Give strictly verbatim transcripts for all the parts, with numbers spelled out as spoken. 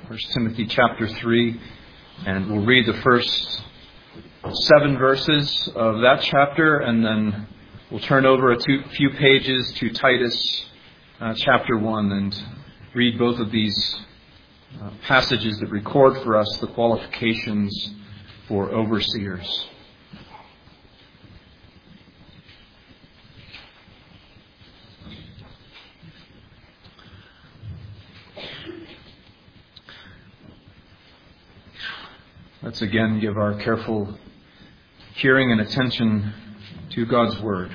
First Timothy chapter three, and we'll read the first seven verses of that chapter, and then we'll turn over a two, few pages to Titus uh, chapter one and read both of these uh, passages that record for us the qualifications for overseers. Let's again give our careful hearing and attention to God's Word.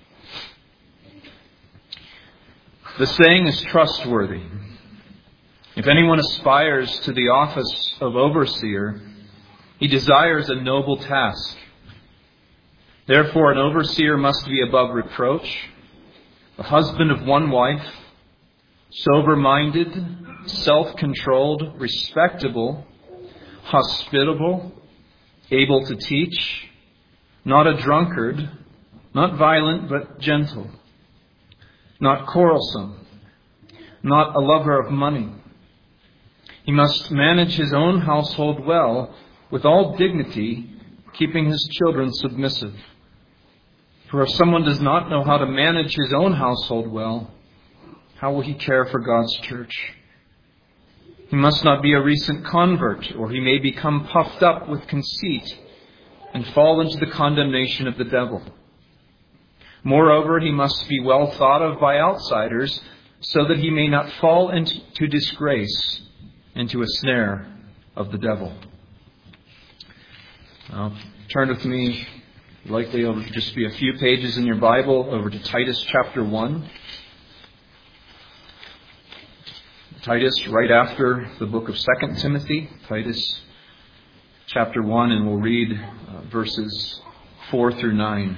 The saying is trustworthy. If anyone aspires to the office of overseer, he desires a noble task. Therefore, an overseer must be above reproach, the husband of one wife, sober-minded, self-controlled, respectable, hospitable, able to teach, not a drunkard, not violent but gentle, not quarrelsome, not a lover of money. He must manage his own household well, with all dignity, keeping his children submissive. For if someone does not know how to manage his own household well, how will he care for God's church? He must not be a recent convert, or he may become puffed up with conceit and fall into the condemnation of the devil. Moreover, he must be well thought of by outsiders, so that he may not fall into disgrace, into a snare of the devil. Now, turn with me, likely it'll just be a few pages in your Bible, over to Titus chapter one. Titus, right after the book of Second Timothy, Titus chapter one, and we'll read uh, verses four through nine.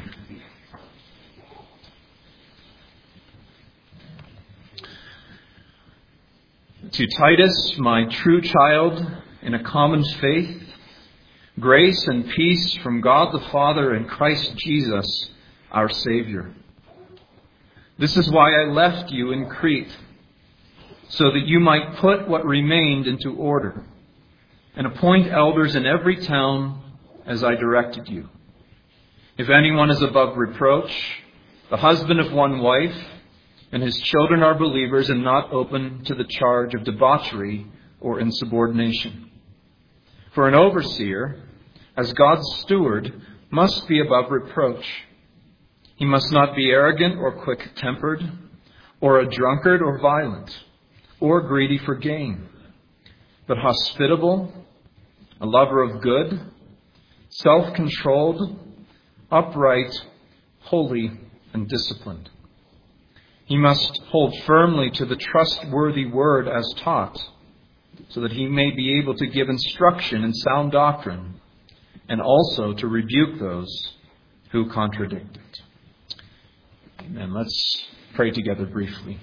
To Titus, my true child, in a common faith, grace and peace from God the Father and Christ Jesus, our Savior. This is why I left you in Crete, so that you might put what remained into order, and appoint elders in every town as I directed you. If anyone is above reproach, the husband of one wife, and his children are believers and not open to the charge of debauchery or insubordination. For an overseer, as God's steward, must be above reproach. He must not be arrogant or quick-tempered, or a drunkard or violent, or greedy for gain, but hospitable, a lover of good, self-controlled, upright, holy, and disciplined. He must hold firmly to the trustworthy word as taught, so that he may be able to give instruction in sound doctrine, and also to rebuke those who contradict it. Amen. Let's pray together briefly.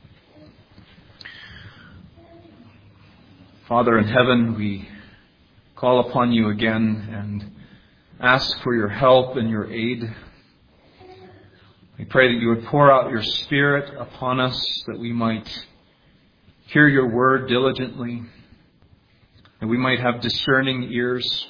Father in heaven, we call upon you again and ask for your help and your aid. We pray that you would pour out your Spirit upon us, that we might hear your word diligently, that we might have discerning ears.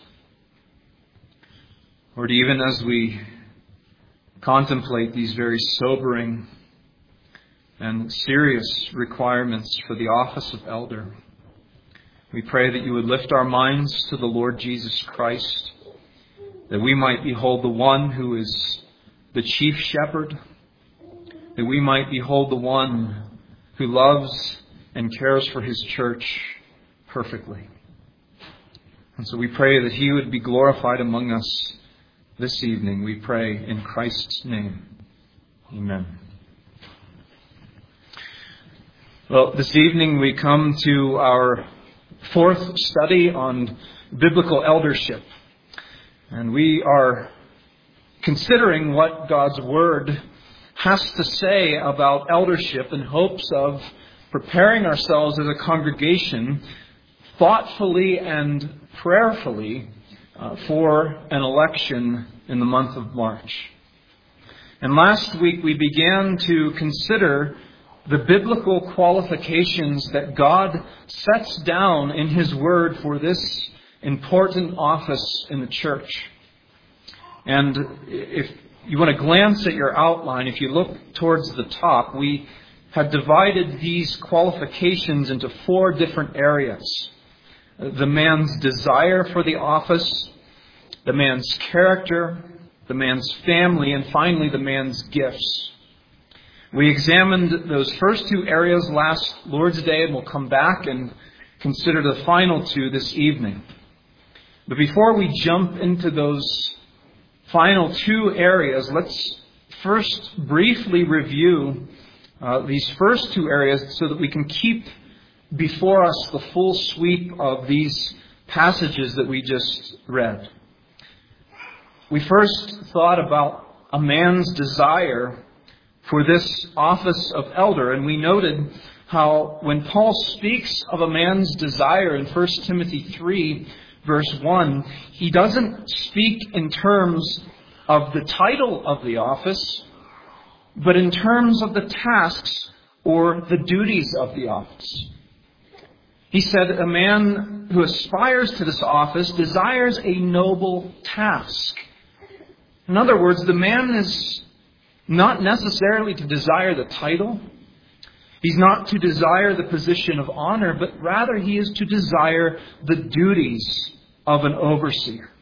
Lord, even as we contemplate these very sobering and serious requirements for the office of elder, we pray that you would lift our minds to the Lord Jesus Christ, that we might behold the one who is the chief shepherd, that we might behold the one who loves and cares for his church perfectly. And so we pray that he would be glorified among us this evening. We pray in Christ's name. Amen. Well, this evening we come to our fourth study on biblical eldership. And we are considering what God's Word has to say about eldership in hopes of preparing ourselves as a congregation thoughtfully and prayerfully uh, for an election in the month of March. And last week we began to consider the biblical qualifications that God sets down in His Word for this important office in the church. And if you want to glance at your outline, if you look towards the top, we have divided these qualifications into four different areas. The man's desire for the office, the man's character, the man's family, and finally the man's gifts. We examined those first two areas last Lord's Day, and we'll come back and consider the final two this evening. But before we jump into those final two areas, let's first briefly review uh, these first two areas so that we can keep before us the full sweep of these passages that we just read. We first thought about a man's desire for this office of elder, and we noted how when Paul speaks of a man's desire in First Timothy three, verse one, he doesn't speak in terms of the title of the office, but in terms of the tasks or the duties of the office. He said a man who aspires to this office desires a noble task. In other words, the man is not necessarily to desire the title. He's not to desire the position of honor, but rather he is to desire the duties of an overseer.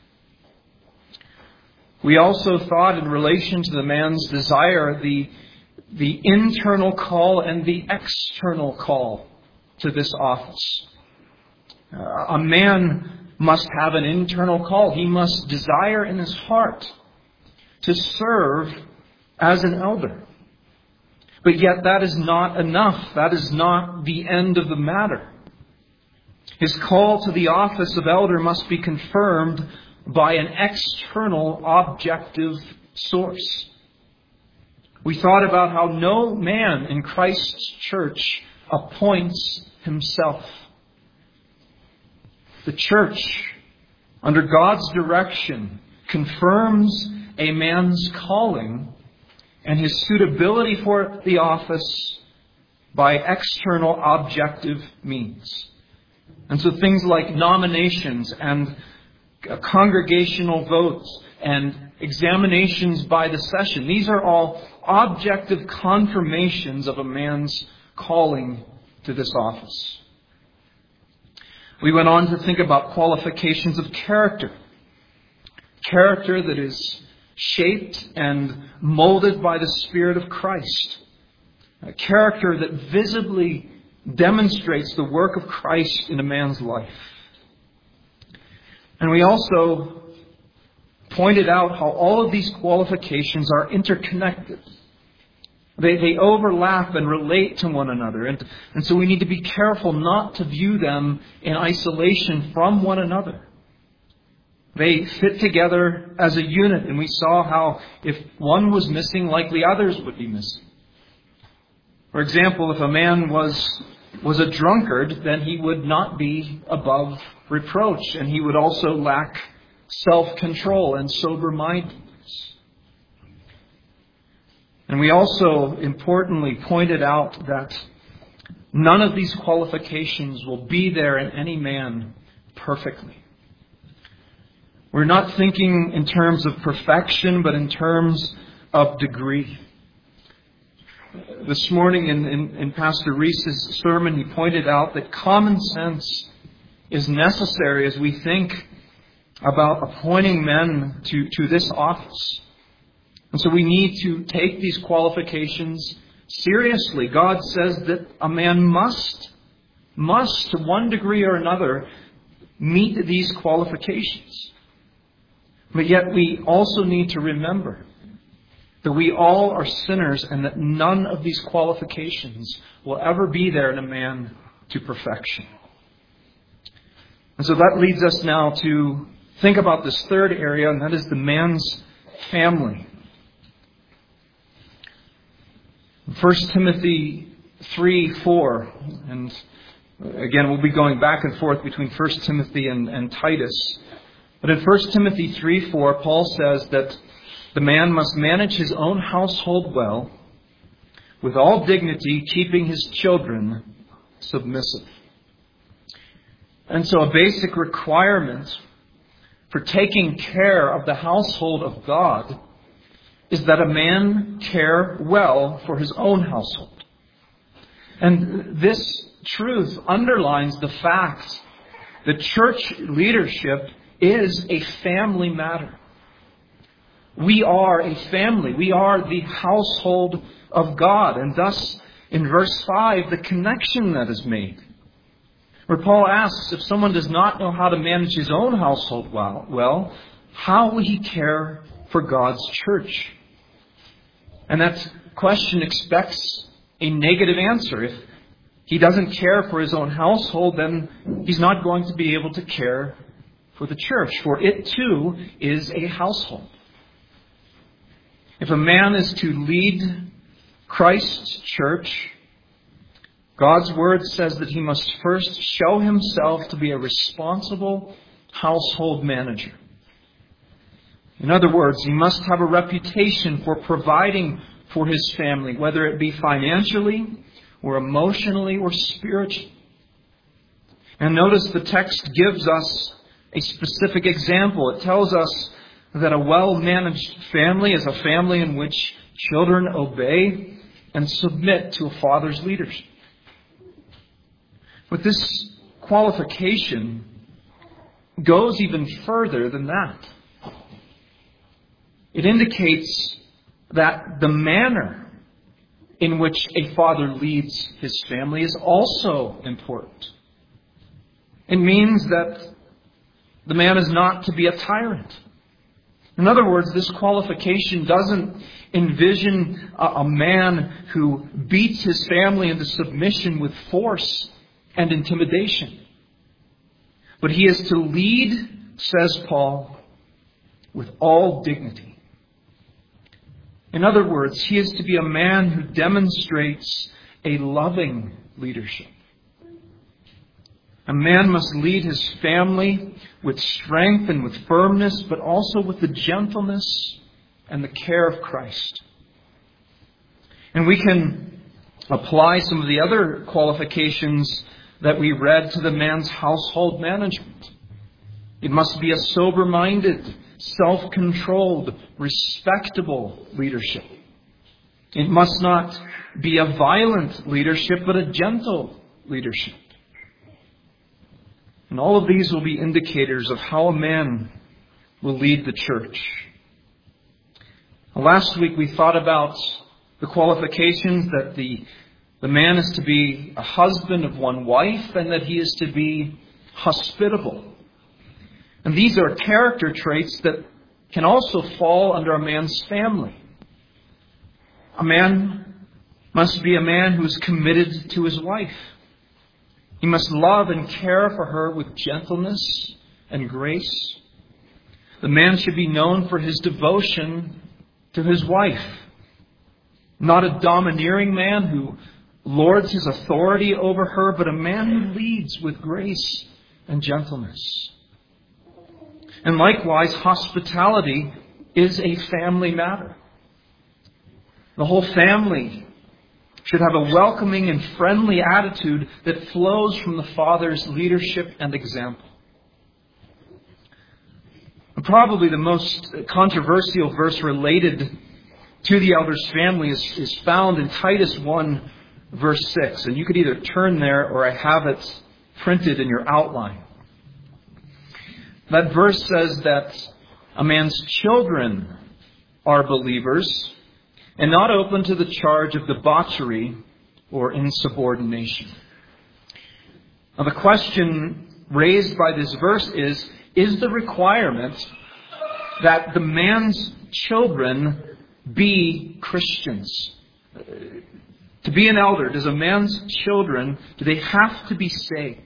We also thought in relation to the man's desire, the, the internal call and the external call to this office. Uh, a man must have an internal call. He must desire in his heart to serve as an elder. But yet that is not enough. That is not the end of the matter. His call to the office of elder must be confirmed by an external objective source. We thought about how no man in Christ's church appoints himself. The church, under God's direction, confirms a man's calling and his suitability for the office by external objective means. And so things like nominations and congregational votes and examinations by the session, these are all objective confirmations of a man's calling to this office. We went on to think about qualifications of character. Character that is shaped and molded by the Spirit of Christ. A character that visibly demonstrates the work of Christ in a man's life. And we also pointed out how all of these qualifications are interconnected. They, they overlap and relate to one another. And, and so we need to be careful not to view them in isolation from one another. They fit together as a unit, and we saw how if one was missing, likely others would be missing. For example, if a man was was a drunkard, then he would not be above reproach, and he would also lack self-control and sober-mindedness. And we also importantly pointed out that none of these qualifications will be there in any man perfectly. We're not thinking in terms of perfection, but in terms of degree. This morning in, in, in Pastor Reese's sermon, he pointed out that common sense is necessary as we think about appointing men to, to this office. And so we need to take these qualifications seriously. God says that a man must, must to one degree or another, meet these qualifications. But yet we also need to remember that we all are sinners and that none of these qualifications will ever be there in a man to perfection. And so that leads us now to think about this third area, and that is the man's family. First Timothy three four, and again we'll be going back and forth between First Timothy and, and Titus. But in First Timothy three four, Paul says that the man must manage his own household well, with all dignity, keeping his children submissive. And so a basic requirement for taking care of the household of God is that a man care well for his own household. And this truth underlines the fact that church leadership is a family matter. We are a family. We are the household of God. And thus, in verse five, the connection that is made, where Paul asks, if someone does not know how to manage his own household well, well, how will he care for God's church? And that question expects a negative answer. If he doesn't care for his own household, then he's not going to be able to care for the church, for it too is a household. If a man is to lead Christ's church, God's Word says that he must first show himself to be a responsible household manager. In other words, he must have a reputation for providing for his family, whether it be financially or emotionally or spiritually. And notice the text gives us a specific example. It tells us that a well-managed family is a family in which children obey and submit to a father's leadership. But this qualification goes even further than that. It indicates that the manner in which a father leads his family is also important. It means that the man is not to be a tyrant. In other words, this qualification doesn't envision a, a man who beats his family into submission with force and intimidation. But he is to lead, says Paul, with all dignity. In other words, he is to be a man who demonstrates a loving leadership. A man must lead his family with strength and with firmness, but also with the gentleness and the care of Christ. And we can apply some of the other qualifications that we read to the man's household management. It must be a sober-minded, self-controlled, respectable leadership. It must not be a violent leadership, but a gentle leadership. And all of these will be indicators of how a man will lead the church. Last week we thought about the qualifications that the, the man is to be a husband of one wife and that he is to be hospitable. And these are character traits that can also fall under a man's family. A man must be a man who is committed to his wife. He must love and care for her with gentleness and grace. The man should be known for his devotion to his wife. Not a domineering man who lords his authority over her, but a man who leads with grace and gentleness. And likewise, hospitality is a family matter. The whole family should have a welcoming and friendly attitude that flows from the father's leadership and example. And probably the most controversial verse related to the elder's family is, is found in Titus one, verse six. And you could either turn there or I have it printed in your outline. That verse says that a man's children are believers and not open to the charge of debauchery or insubordination. Now, the question raised by this verse is, is the requirement that the man's children be Christians? To be an elder, does a man's children, do they have to be saved?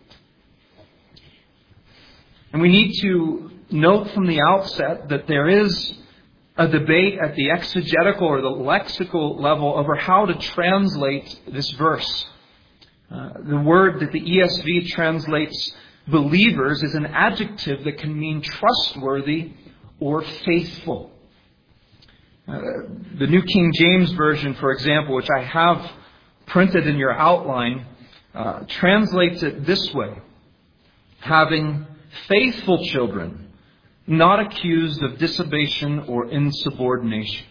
And we need to note from the outset that there is a debate at the exegetical or the lexical level over how to translate this verse. Uh, the word that the E S V translates believers is an adjective that can mean trustworthy or faithful. Uh, the New King James Version, for example, which I have printed in your outline, uh, translates it this way: having faithful children, not accused of dissipation or insubordination.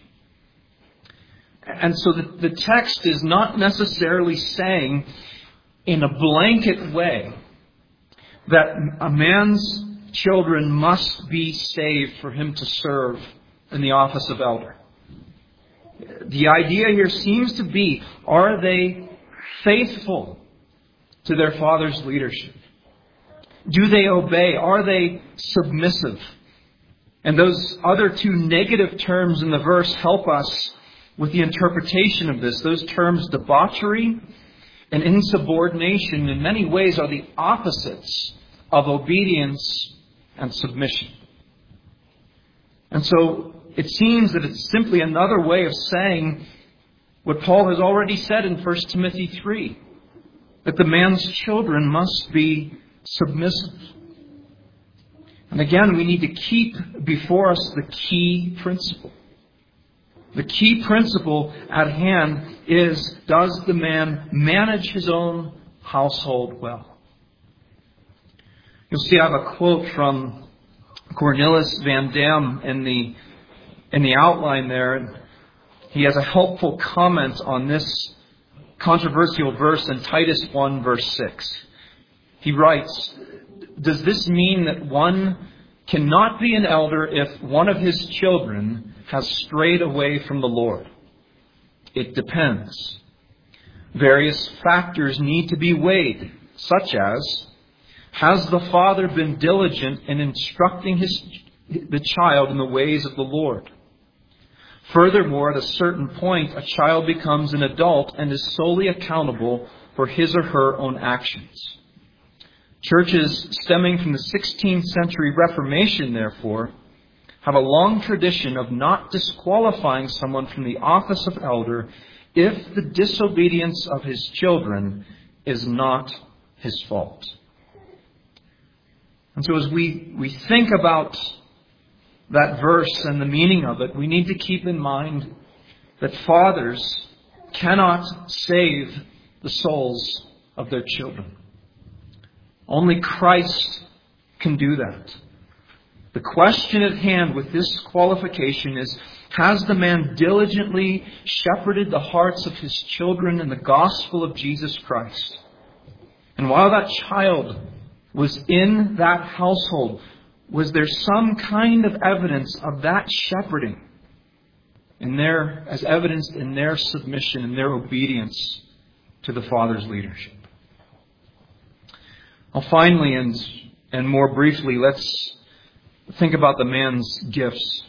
And so the, the text is not necessarily saying in a blanket way that a man's children must be saved for him to serve in the office of elder. The idea here seems to be, are they faithful to their father's leadership? Do they obey? Are they submissive? And those other two negative terms in the verse help us with the interpretation of this. Those terms, debauchery and insubordination, in many ways are the opposites of obedience and submission. And so it seems that it's simply another way of saying what Paul has already said in First Timothy three, that the man's children must be submissive. And again, we need to keep before us the key principle. The key principle at hand is, does the man manage his own household well? You'll see I have a quote from Cornelis van Dam in the in the outline there. He has a helpful comment on this controversial verse in Titus one, verse six. He writes, "Does this mean that one cannot be an elder if one of his children has strayed away from the Lord? It depends. Various factors need to be weighed, such as, has the father been diligent in instructing his the child in the ways of the Lord? Furthermore, at a certain point, a child becomes an adult and is solely accountable for his or her own actions. Churches stemming from the sixteenth century Reformation, therefore, have a long tradition of not disqualifying someone from the office of elder if the disobedience of his children is not his fault." And so as we, we think about that verse and the meaning of it, we need to keep in mind that fathers cannot save the souls of their children. Only Christ can do that. The question at hand with this qualification is, has the man diligently shepherded the hearts of his children in the gospel of Jesus Christ? And while that child was in that household, was there some kind of evidence of that shepherding in their, as evidenced in their submission and their obedience to the Father's leadership? Well, finally, and, and more briefly, let's think about the man's gifts.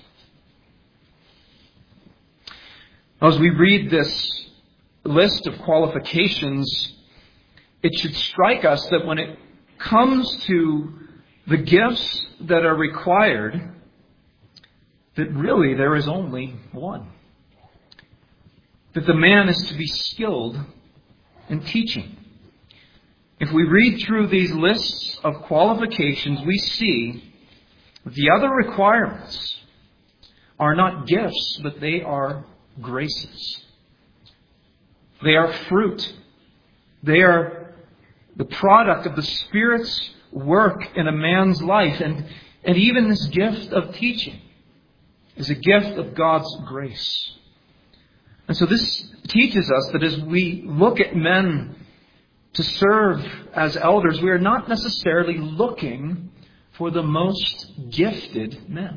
As we read this list of qualifications, it should strike us that when it comes to the gifts that are required, that really there is only one. That the man is to be skilled in teaching. If we read through these lists of qualifications, we see that the other requirements are not gifts, but they are graces. They are fruit. They are the product of the Spirit's work in a man's life. And, and even this gift of teaching is a gift of God's grace. And so this teaches us that as we look at men to serve as elders, we are not necessarily looking for the most gifted men.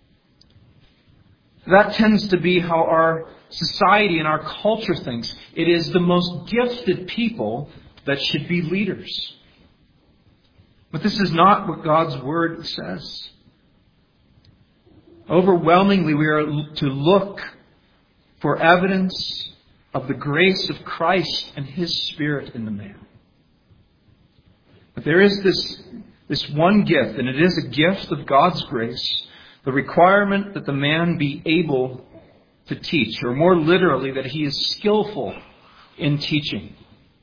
That tends to be how our society and our culture thinks. It is the most gifted people that should be leaders. But this is not what God's Word says. Overwhelmingly, we are to look for evidence of the grace of Christ and His Spirit in the man. But there is this, this one gift, and it is a gift of God's grace, the requirement that the man be able to teach, or more literally, that he is skillful in teaching.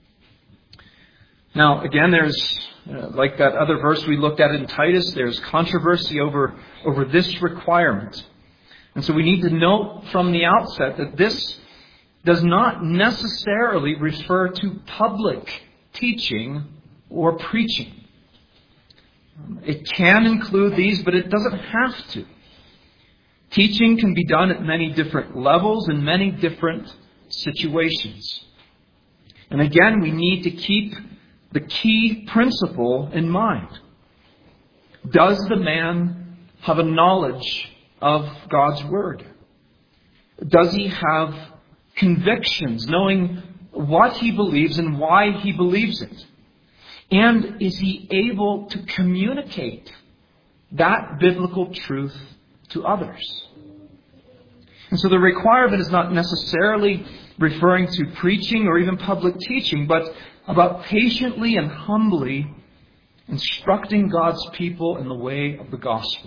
Now, again, there's, uh, like that other verse we looked at in Titus, there's controversy over, over this requirement. And so we need to note from the outset that this does not necessarily refer to public teaching or preaching. It can include these, but it doesn't have to. Teaching can be done at many different levels in many different situations. And again, we need to keep the key principle in mind. Does the man have a knowledge of God's Word? Does he have convictions, knowing what he believes and why he believes it? And is he able to communicate that biblical truth to others? And so the requirement is not necessarily referring to preaching or even public teaching, but about patiently and humbly instructing God's people in the way of the gospel.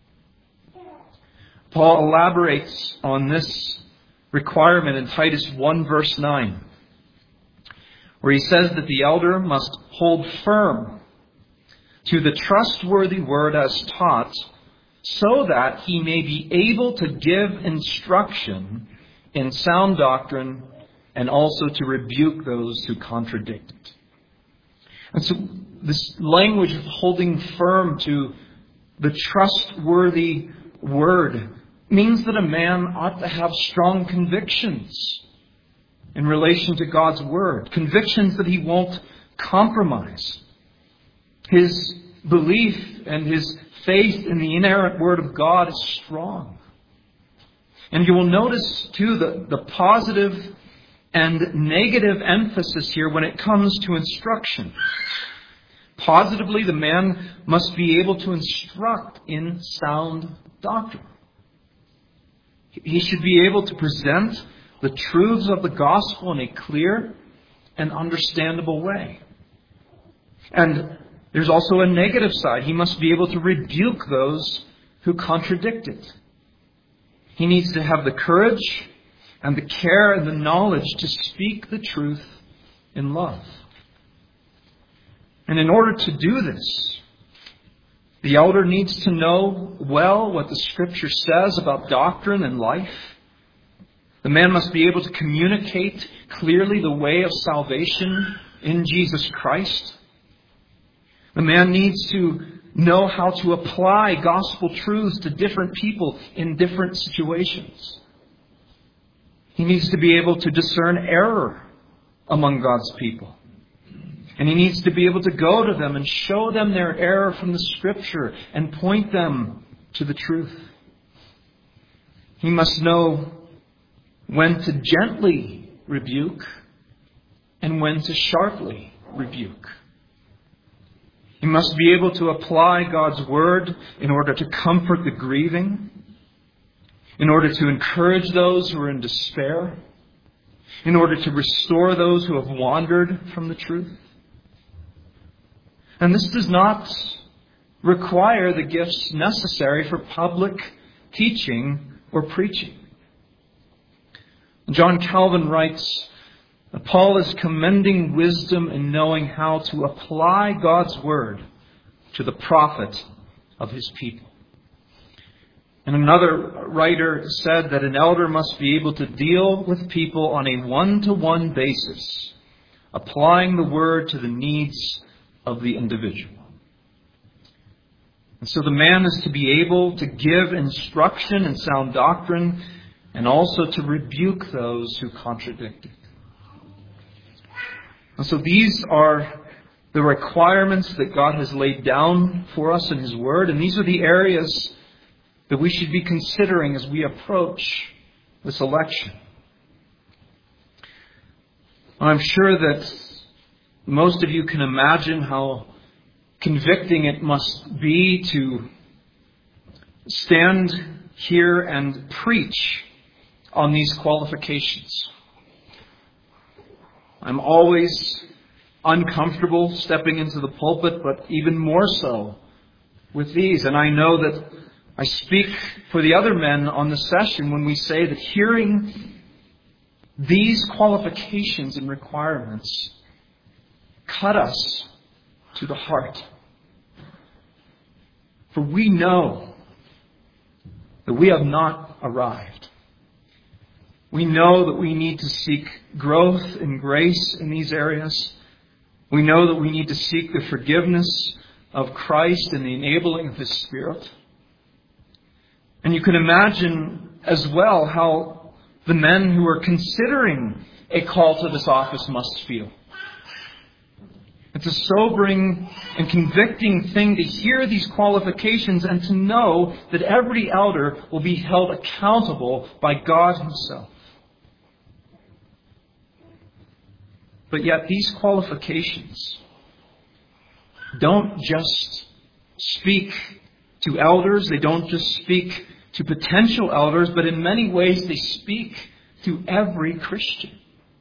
Paul elaborates on this requirement in Titus one verse nine, where he says that the elder must hold firm to the trustworthy word as taught, so that he may be able to give instruction in sound doctrine and also to rebuke those who contradict it. And so this language of holding firm to the trustworthy word means that a man ought to have strong convictions in relation to God's Word. Convictions that he won't compromise. His belief and his faith in the inerrant Word of God is strong. And you will notice, too, the, the positive and negative emphasis here when it comes to instruction. Positively, the man must be able to instruct in sound doctrine. He should be able to present the truths of the gospel in a clear and understandable way. And there's also a negative side. He must be able to rebuke those who contradict it. He needs to have the courage and the care and the knowledge to speak the truth in love. And in order to do this, the elder needs to know well what the Scripture says about doctrine and life. The man must be able to communicate clearly the way of salvation in Jesus Christ. The man needs to know how to apply gospel truths to different people in different situations. He needs to be able to discern error among God's people. And he needs to be able to go to them and show them their error from the Scripture and point them to the truth. He must know when to gently rebuke and when to sharply rebuke. He must be able to apply God's Word in order to comfort the grieving, in order to encourage those who are in despair, in order to restore those who have wandered from the truth. And this does not require the gifts necessary for public teaching or preaching. John Calvin writes that Paul is commending wisdom in knowing how to apply God's Word to the profit of his people. And another writer said that an elder must be able to deal with people on a one-to-one basis, applying the Word to the needs of the individual. And so the man is to be able to give instruction in sound doctrine and also to rebuke those who contradict it. And so these are the requirements that God has laid down for us in His Word, and these are the areas that we should be considering as we approach this election. I'm sure that most of you can imagine how convicting it must be to stand here and preach on these qualifications. I'm always uncomfortable stepping into the pulpit, but even more so with these. And I know that I speak for the other men on the session when we say that hearing these qualifications and requirements cut us to the heart. For we know that we have not arrived. We know that we need to seek growth in grace in these areas. We know that we need to seek the forgiveness of Christ and the enabling of His Spirit. And you can imagine as well how the men who are considering a call to this office must feel. It's a sobering and convicting thing to hear these qualifications and to know that every elder will be held accountable by God Himself. But yet these qualifications don't just speak to elders, they don't just speak to potential elders, but in many ways they speak to every Christian.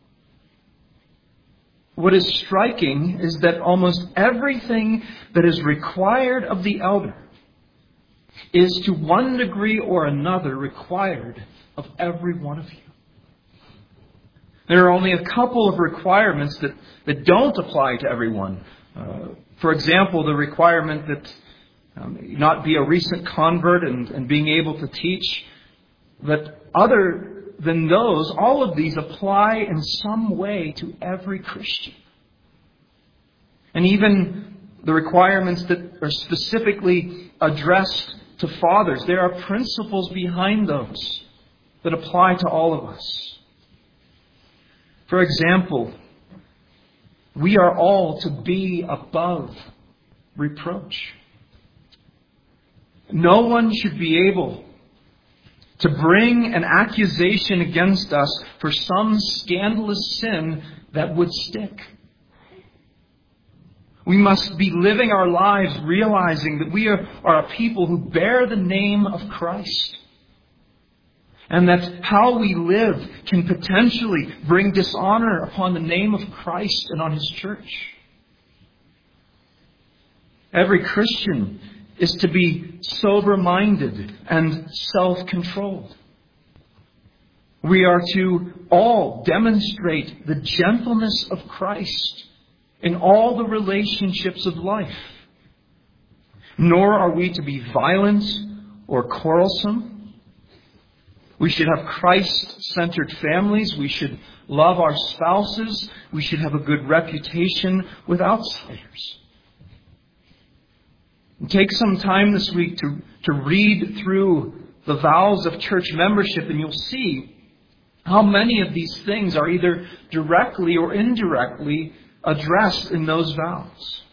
What is striking is that almost everything that is required of the elder is to one degree or another required of every one of you. There are only a couple of requirements that, that don't apply to everyone. Uh, for example, the requirement that um, you not be a recent convert and, and being able to teach. But other than those, all of these apply in some way to every Christian. And even the requirements that are specifically addressed to fathers, there are principles behind those that apply to all of us. For example, we are all to be above reproach. No one should be able to bring an accusation against us for some scandalous sin that would stick. We must be living our lives realizing that we are, are a people who bear the name of Christ. And that how we live can potentially bring dishonor upon the name of Christ and on His church. Every Christian is to be sober-minded and self-controlled. We are to all demonstrate the gentleness of Christ in all the relationships of life. Nor are we to be violent or quarrelsome. We should have Christ-centered families. We should love our spouses. We should have a good reputation with outsiders. And take some time this week to, to read through the vows of church membership, and you'll see how many of these things are either directly or indirectly addressed in those vows.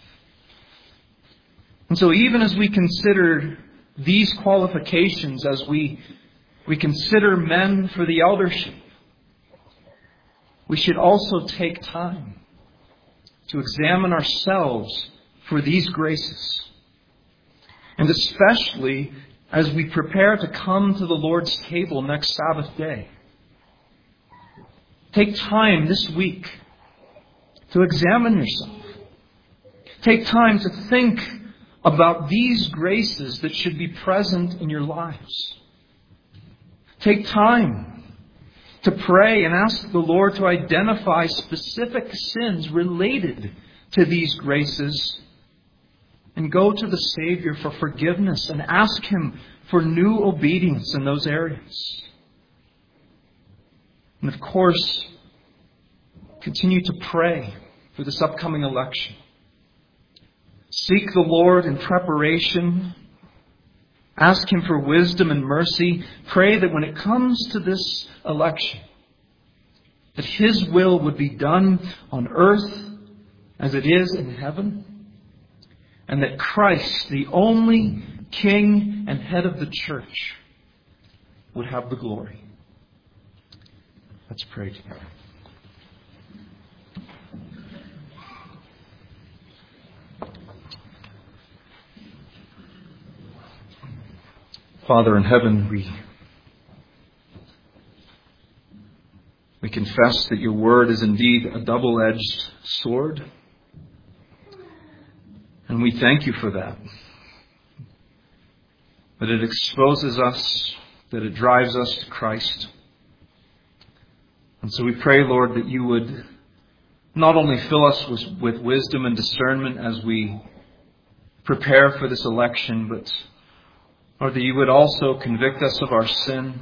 And so even as we consider these qualifications, as we We consider men for the eldership, we should also take time to examine ourselves for these graces. And especially as we prepare to come to the Lord's table next Sabbath day. Take time this week to examine yourself. Take time to think about these graces that should be present in your lives. Take time to pray and ask the Lord to identify specific sins related to these graces and go to the Savior for forgiveness and ask Him for new obedience in those areas. And of course, continue to pray for this upcoming election. Seek the Lord in preparation. Ask Him for wisdom and mercy. Pray that when it comes to this election, that His will would be done on earth as it is in heaven. And that Christ, the only King and head of the church, would have the glory. Let's pray together. Father in heaven, we, we confess that your word is indeed a double-edged sword. And we thank you for that. That it exposes us, that it drives us to Christ. And so we pray, Lord, that you would not only fill us with, with wisdom and discernment as we prepare for this election, but Lord, that you would also convict us of our sin.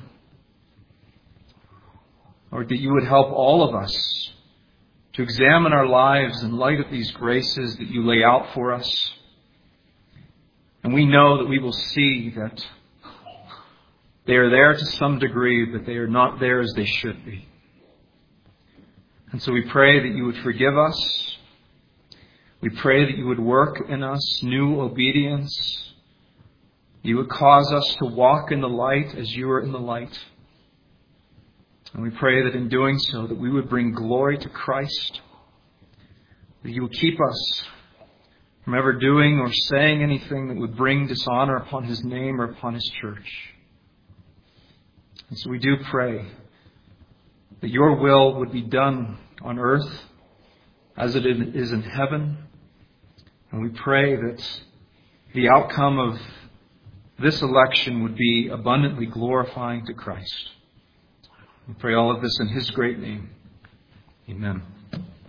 Lord, that you would help all of us to examine our lives in light of these graces that you lay out for us. And we know that we will see that they are there to some degree, but they are not there as they should be. And so we pray that you would forgive us. We pray that you would work in us new obedience. You would cause us to walk in the light as you are in the light. And we pray that in doing so, that we would bring glory to Christ. That you would keep us from ever doing or saying anything that would bring dishonor upon his name or upon his church. And so we do pray that your will would be done on earth as it is in heaven. And we pray that the outcome of this election would be abundantly glorifying to Christ. We pray all of this in his great name. Amen.